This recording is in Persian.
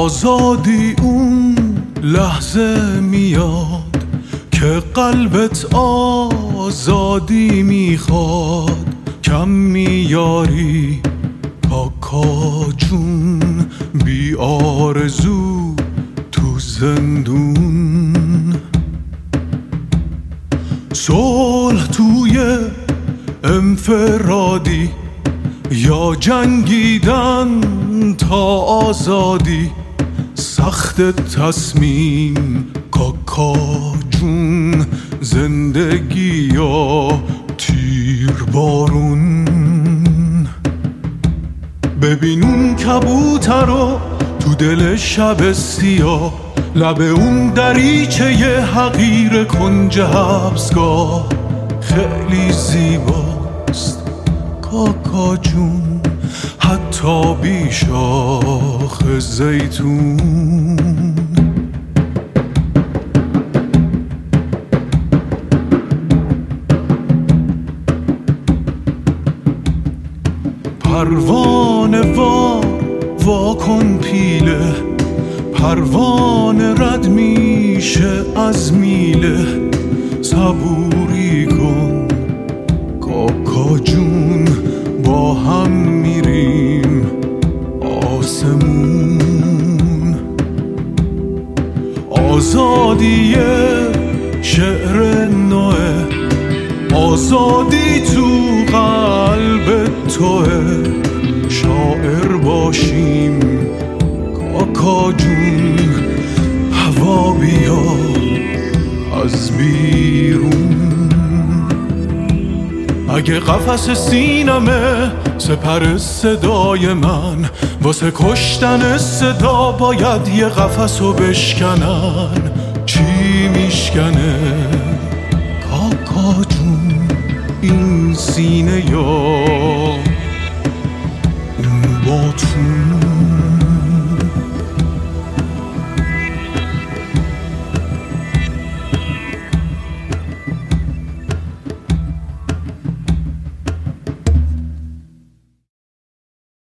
آزادی اون لحظه میاد که قلبت آزادی میخواد. کم میاری کاکا جون بی آرزو تو زندون. صلح توی انفرادی یا جنگیدن تا آزادی، سخت تصمیم کاکا جون، زندگی یا تیر بارون. ببین اون کبوتر رو تو دل شب سیاه، لب اون دریچه ی حقیر کنج حبسگاه. خیلی زیباست کاکا جون، حتی بی شاخ زیتون. پروانه وار واکن پیله، پروانه رد میشه از میله. صبوری کن کاکا جون، با هم میریم آسمون. آزادی شعر نوه، آزادی تو قلب توه. شاعر باشیم کاکا جون، هوا بیا از بیرون. اگه قفس سینمه سپر صدای من، واسه کشتن صدا باید یه قفسو بشکنن. چی میشکنه کاکا جون این سینه یا اون باتون؟